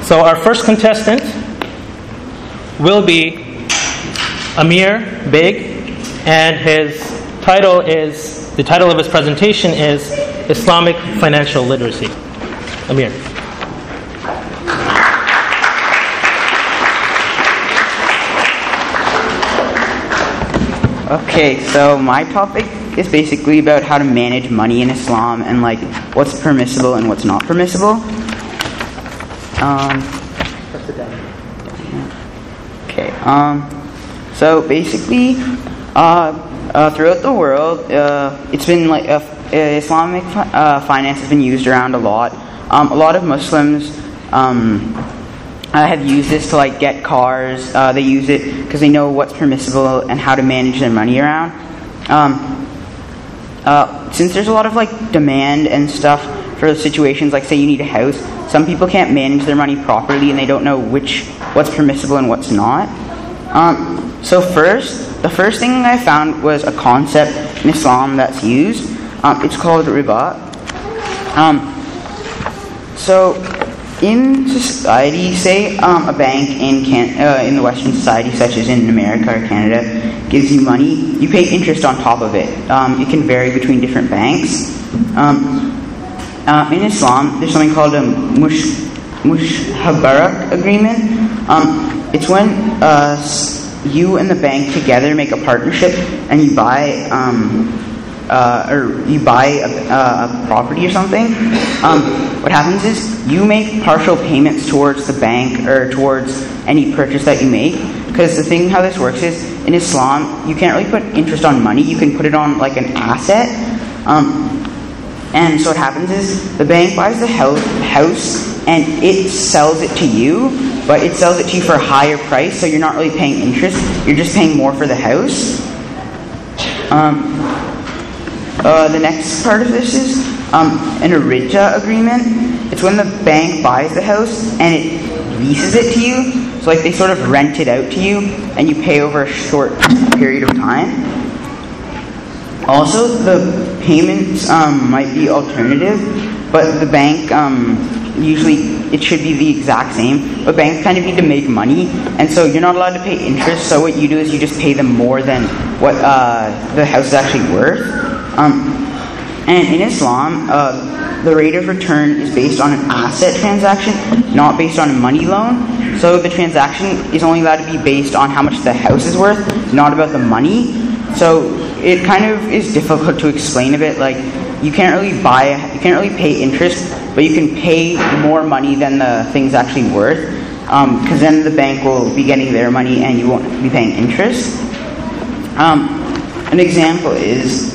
So our first contestant will be Amir Beg, and the title of his presentation is Islamic Financial Literacy. Amir. Okay, so my topic is basically about how to manage money in Islam and like what's permissible and what's not permissible. Okay. So basically, throughout the world, it's been like Islamic finance has been used around a lot. A lot of Muslims have used this to like get cars. They use it because they know what's permissible and how to manage their money around. Since there's a lot of like demand and stuff for situations like, say, you need a house, some people can't manage their money properly and they don't know what's permissible and what's not. So the first thing I found was a concept in Islam that's used. It's called riba. So in society, say a bank in the Western society, such as in America or Canada, gives you money, you pay interest on top of it. It can vary between different banks. In Islam, there's something called a Mushtabarak agreement. It's when you and the bank together make a partnership and you buy a property or something. What happens is you make partial payments towards the bank or towards any purchase that you make. Because the thing how this works is, in Islam, you can't really put interest on money. You can put it on like an asset. And so what happens is the bank buys the house and it sells it to you, but it sells it to you for a higher price, so you're not really paying interest. You're just paying more for the house. The next part of this is an arija agreement. It's when the bank buys the house and it leases it to you. So like they sort of rent it out to you and you pay over a short period of time. Also, the payments might be alternative, but the bank usually it should be the exact same. But banks kind of need to make money, and so you're not allowed to pay interest. So what you do is you just pay them more than what the house is actually worth. And in Islam, the rate of return is based on an asset transaction, not based on a money loan. So the transaction is only allowed to be based on how much the house is worth, not about the money. So it kind of is difficult to explain a bit. Like you can't really pay interest, but you can pay more money than the thing's actually worth, because then the bank will be getting their money and you won't be paying interest. An example is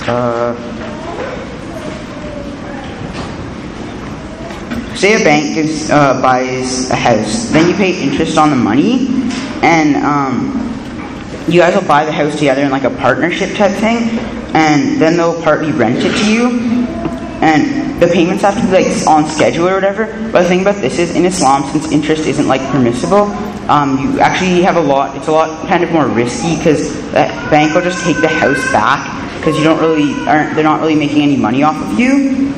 say a bank buys a house, then you pay interest on the money, and you guys will buy the house together in like a partnership type thing, and then they'll partly rent it to you, and the payments have to be like on schedule or whatever. But the thing about this is, in Islam, since interest isn't like permissible, you actually have it's a lot kind of more risky, because that bank will just take the house back because they're not really making any money off of you.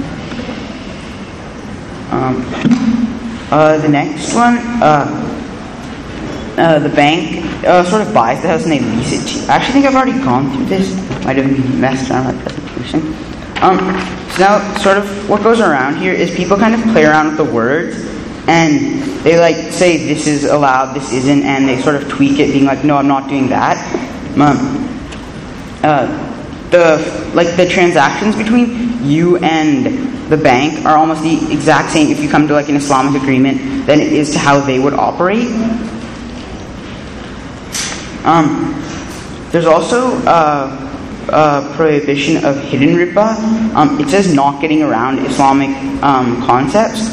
The next one, the bank sort of buys the house and they lease it to you. I actually think I've already gone through this. Might have messed around my presentation. So now, sort of what goes around here is people kind of play around with the words, and they like say this is allowed, this isn't, and they sort of tweak it, being like, no, I'm not doing that. The transactions between you and the bank are almost the exact same if you come to like an Islamic agreement than it is to how they would operate. There's also prohibition of hidden riba. It says not getting around Islamic concepts.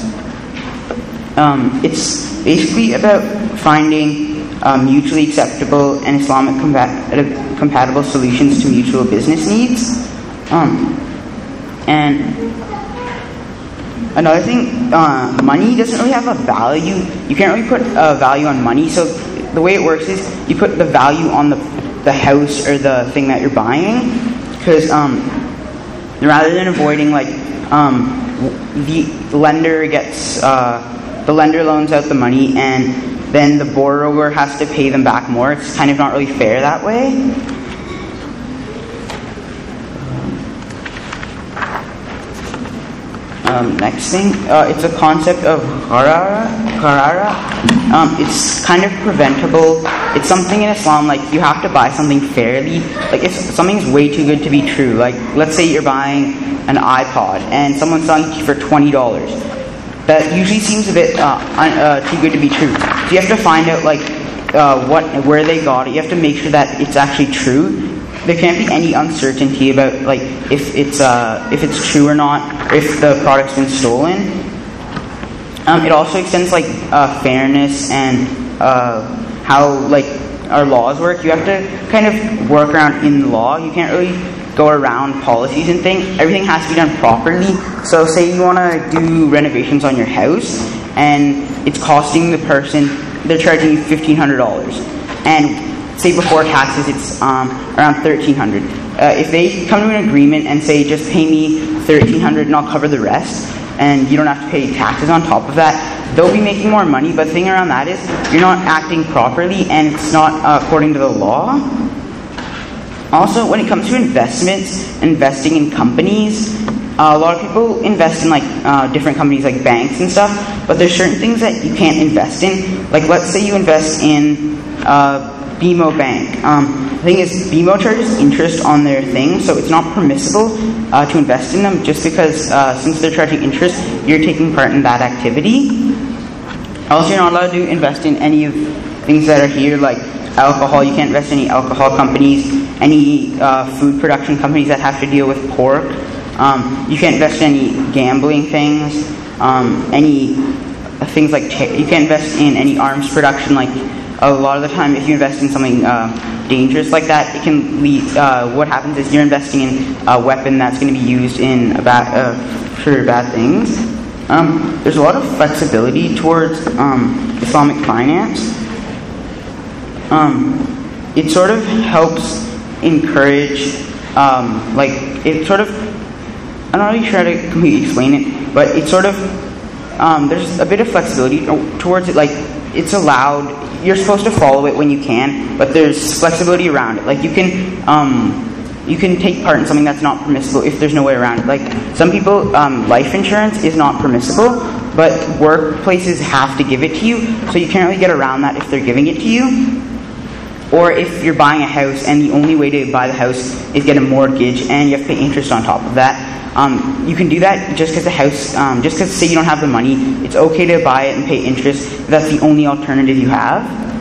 It's basically about finding mutually acceptable and Islamic compatible solutions to mutual business needs. And another thing, money doesn't really have a value. You can't really put a value on money. So the way it works is you put the value on the house or the thing that you're buying, because rather than avoiding like the lender gets the lender loans out the money, and then the borrower has to pay them back more. It's kind of not really fair that way. Next thing, it's a concept of qarara. It's kind of preventable. It's something in Islam, like you have to buy something fairly. Like if something's way too good to be true, like let's say you're buying an iPod and someone's selling it for $20. That usually seems a bit too good to be true. So you have to find out where they got it. You have to make sure that it's actually true. There can't be any uncertainty about if it's true or not, or if the product's been stolen. It also extends fairness and how our laws work. You have to kind of work around in the law. You can't really go around policies and things. Everything has to be done properly. So say you want to do renovations on your house, and it's costing the person, they're charging you $1,500, and say before taxes it's around $1,300. If they come to an agreement and say just pay me $1,300 and I'll cover the rest, and you don't have to pay taxes on top of that, they'll be making more money. But the thing around that is you're not acting properly, and it's not according to the law. Also, when it comes to investing in companies, a lot of people invest in different companies like banks and stuff, but there's certain things that you can't invest in. Like let's say you invest in BMO Bank. The thing is, BMO charges interest on their things, so it's not permissible to invest in them just because since they're charging interest, you're taking part in that activity. Also, you're not allowed to invest in any of things that are here, like alcohol. You can't invest in any alcohol companies, any food production companies that have to deal with pork. You can't invest in any gambling things, any things like you can't invest in any arms production. Like a lot of the time, if you invest in something dangerous like that, it can lead. What happens is you're investing in a weapon that's going to be used in for bad things. There's a lot of flexibility towards Islamic finance. It sort of helps encourage, it sort of, I'm not really sure how to completely explain it, but it sort of, there's a bit of flexibility towards it. Like, it's allowed, you're supposed to follow it when you can, but there's flexibility around it. Like, you can take part in something that's not permissible if there's no way around it. Like, some people, life insurance is not permissible, but workplaces have to give it to you, so you can't really get around that if they're giving it to you. Or if you're buying a house and the only way to buy the house is get a mortgage and you have to pay interest on top of that, you can do that just because the house, just because say you don't have the money, it's okay to buy it and pay interest if that's the only alternative you have.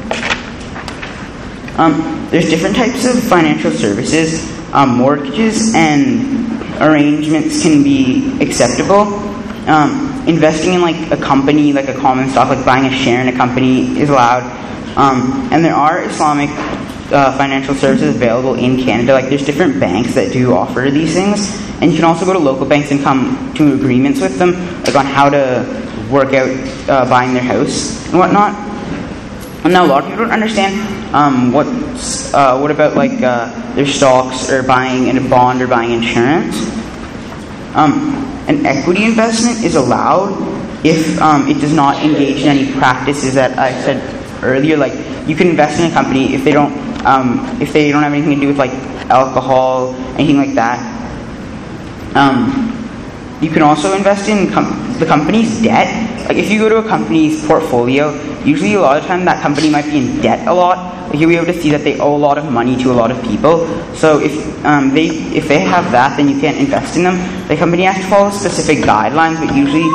There's different types of financial services. Mortgages and arrangements can be acceptable. Investing in a company, like a common stock, like buying a share in a company is allowed. And there are Islamic financial services available in Canada. Like there's different banks that do offer these things, and you can also go to local banks and come to agreements with them, like on how to work out buying their house and whatnot. And now a lot of people don't understand what about their stocks or buying in a bond or buying insurance. An equity investment is allowed if it does not engage in any practices that I said earlier. Like you can invest in a company if they don't have anything to do with alcohol, anything like that. You can also invest in the company's debt. Like if you go to a company's portfolio, usually a lot of time that company might be in debt a lot. Like you'll be able to see that they owe a lot of money to a lot of people. So if they have that, then you can't invest in them. The company has to follow specific guidelines, but usually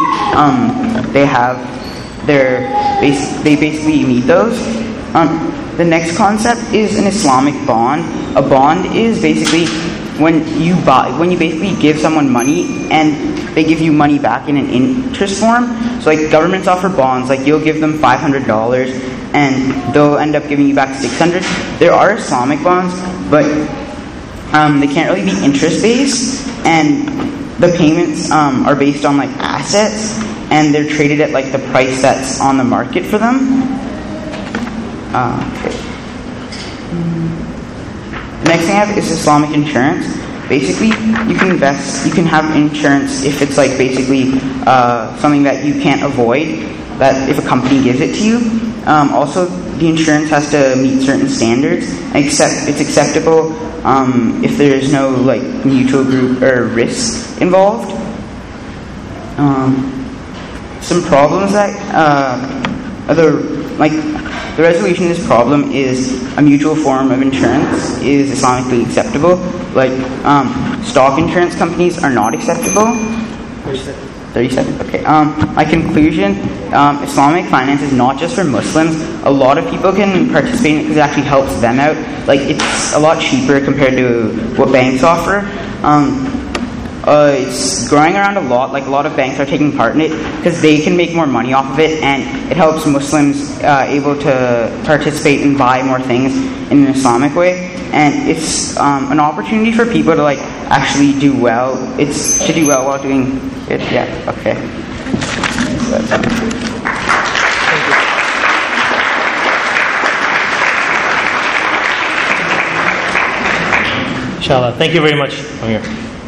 they basically meet those. The next concept is an Islamic bond. A bond is basically when you basically give someone money and they give you money back in an interest form. So governments offer bonds, you'll give them $500 and they'll end up giving you back $600. There are Islamic bonds, but they can't really be interest based, and the payments are based on assets, and they're traded at the price that's on the market for them. Okay. The next thing I have is Islamic insurance. Basically, you can have insurance if it's basically something that you can't avoid. that if a company gives it to you. Also, the insurance has to meet certain standards. It's acceptable if there is no like mutual group or risk involved. Some problems that the resolution of this problem is a mutual form of insurance is Islamically acceptable. Like stock insurance companies are not acceptable. 37. Okay. My conclusion: Islamic finance is not just for Muslims. A lot of people can participate in it because it actually helps them out. Like it's a lot cheaper compared to what banks offer. It's growing around a lot. Like a lot of banks are taking part in it because they can make more money off of it, and it helps Muslims able to participate and buy more things in an Islamic way. And it's an opportunity for people to like actually do well. It's to do well while doing it. Yeah. Okay. Inshallah. Thank you very much, Amir.